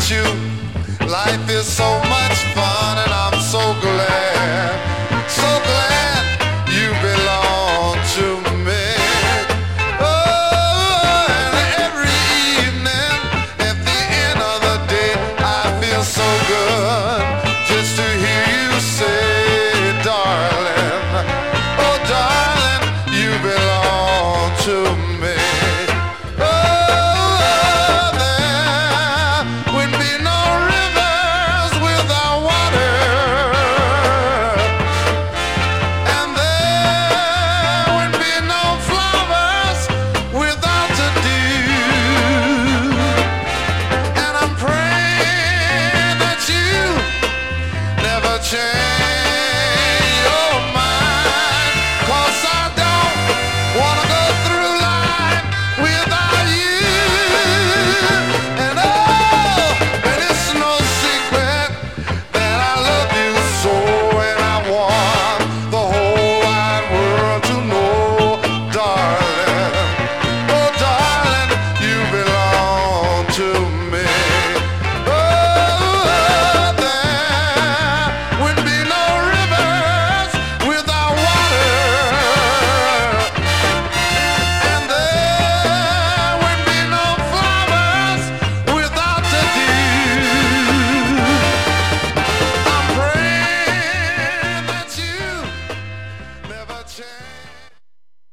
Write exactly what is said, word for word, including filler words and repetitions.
you. Life is so much fun and I'm so glad, so glad you belong to me. Oh, and every evening at the end of the day I feel so good just to hear you say, darling, oh darling, you belong to me.